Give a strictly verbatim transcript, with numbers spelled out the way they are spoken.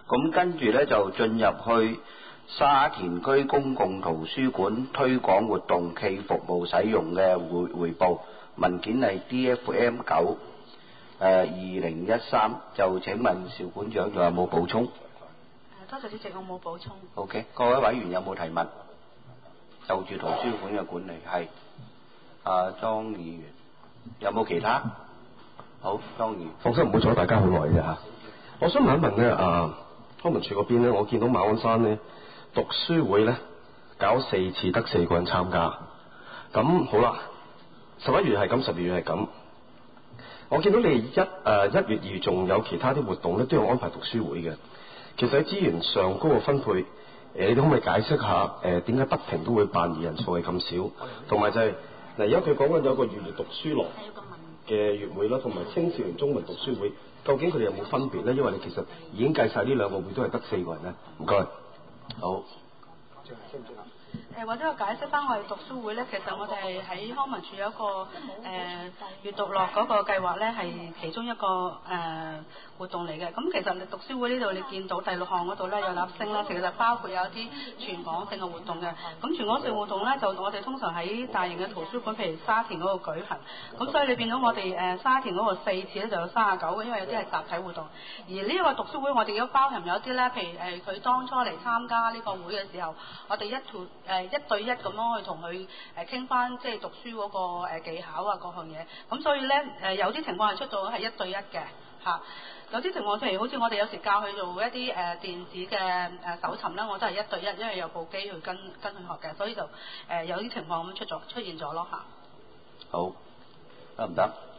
咁跟住呢，就進入去沙田區公共圖書館推廣活動暨服務使用嘅回回報文件係 D F M 九誒二零一三，就請問邵館長仲有冇補充？ 多謝主席，我冇補充。 OK， 各位委員有冇提問？就住圖書館嘅管理係阿莊議員，有冇其他？好，莊議員。 放心，唔會阻大家好耐嘅嚇。我想問一問咧，啊康文署嗰邊咧，我見到馬鞍山咧讀書會咧搞四次得四個人參加，咁好啦，十一月係咁，十二月係咁。我見到你一誒一月二月仲有其他啲活動咧，都有安排讀書會嘅。其實喺資源上高嘅分配，誒、呃、你可唔可以解釋下誒點解不停都會辦而人數係咁少？同埋就係、是、嗱，而家佢講緊有個月月讀書樂嘅月會啦，同埋青少年中文讀書會，究竟佢哋有冇分別咧？因為你其實已經計晒呢兩個會都係得四個人咧。唔該。好。 誒或者我解釋翻我哋讀書會咧，其實我哋喺康文署有一個誒閱讀樂嗰個計劃咧，係其中一個誒、呃、活動嚟嘅。咁其實你讀書會呢度你見到第六項嗰度咧有立聲啦，其實包括有一啲全港性嘅活動嘅。咁全港性活動咧就我哋通常喺大型嘅圖書館，譬如沙田嗰度舉行。咁所以你見到我哋誒沙田嗰個四次咧就有三十九個，因為有啲係集體活動。而呢一個讀書會我哋都包含有啲咧，譬如誒佢、呃、當初嚟參加呢個會嘅時候，我哋一條誒、呃、一對一咁樣去同佢誒傾翻即係讀書嗰個誒技巧啊各項嘢，咁所以咧誒、呃、有啲情況係出到係一對一嘅嚇，有啲情況譬如好似我哋有時教佢做一啲誒、呃、電子嘅誒、呃、搜尋咧，我都係一對一，因為有部機去跟跟佢學嘅，所以就誒、呃、有啲情況咁出咗出現咗咯嚇。 好，得唔得？